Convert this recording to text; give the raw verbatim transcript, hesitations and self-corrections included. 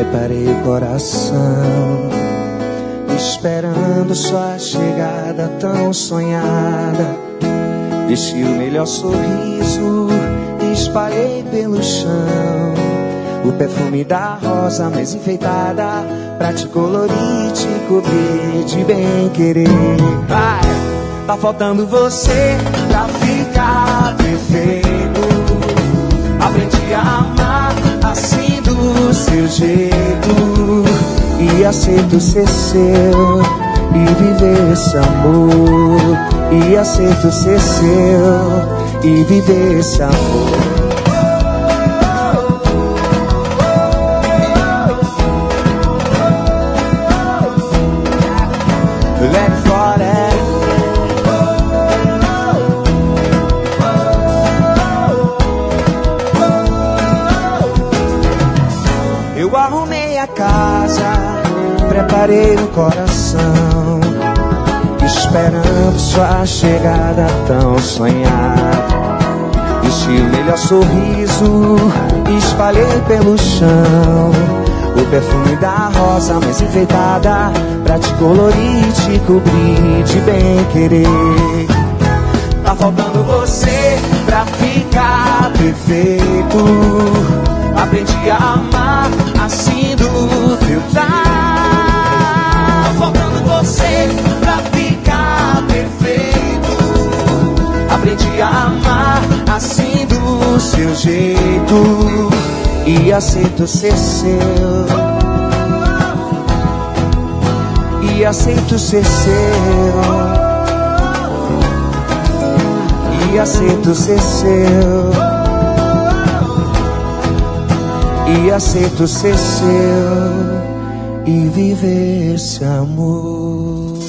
Preparei o coração, esperando sua chegada tão sonhada. Vesti o melhor sorriso e espalhei pelo chão o perfume da rosa mais enfeitada, pra te colorir, te cobrir de bem-querer. Vai, tá faltando você pra ficar perfeito. Aprendi a amar assim do seu jeito, e aceito ser seu e viver esse amor. E aceito ser seu e viver esse amor. Let it fall down. Eu arrumei a casa, preparei o coração, esperando sua chegada tão sonhada. Vesti o melhor sorriso e espalhei pelo chão o perfume da rosa mais enfeitada, pra te colorir, te cobrir de bem-querer. Tá faltando você pra ficar perfeito. Aprendi a amar assim do teu jeito. Tá faltando você pra ficar perfeito. Aprendi a amar assim do seu jeito, e aceito ser seu, e aceito ser seu, e aceito ser seu, e aceito ser seu e viver esse amor.